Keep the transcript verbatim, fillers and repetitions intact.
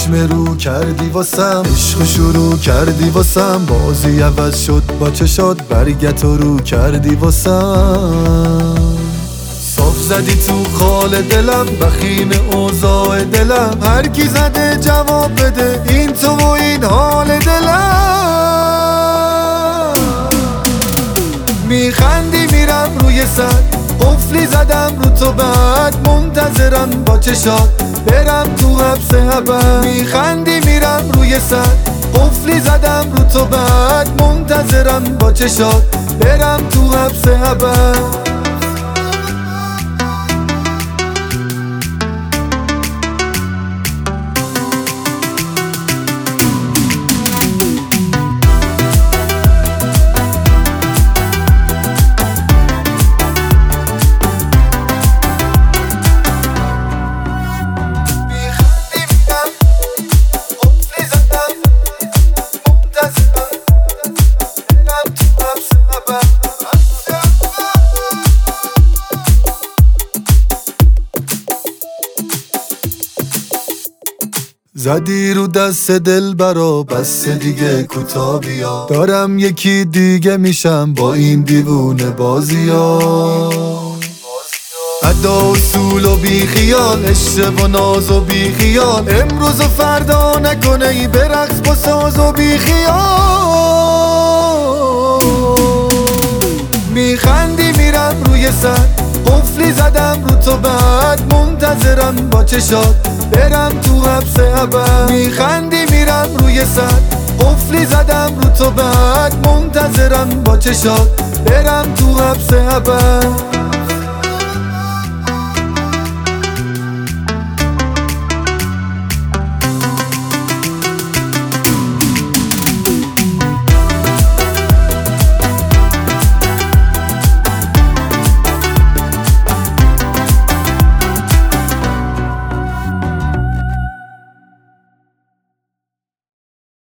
چشم رو کردی واسم، عشق شروع کردی واسم، بازی عوض شد با چشات، برگت رو کردی واسم. صاف زدی تو خال دلم، بخیم اوضاع دلم، هر کی زده جواب بده، این تو و این حال دلم. میخندی میرم روی سر، قفلی زدم رو تو بعد، منتظرم با چشات برم تو حبس ابد. میخندی میرم روی سر، قفلی زدم رو تو بعد، منتظرم با چشات برم تو حبس ابد. زدی رو دست دل برا، بس دیگه کوتا بیا، دارم یکی دیگه میشم با این دیوونه بازیا. ادا اصول و بی خیال، عشق و ناز و بی خیال، امروز و فردا نکنه ای برقص با ساز و بی خیال. میخندی میرم روی سر، قفلی زدم رو تو بعد، منتظرم با چشات برم تو حبس ابد. میخندی میرم روی سر، قفلی زدم رو تو بعد، منتظرم با چشات برم تو حبس ابد.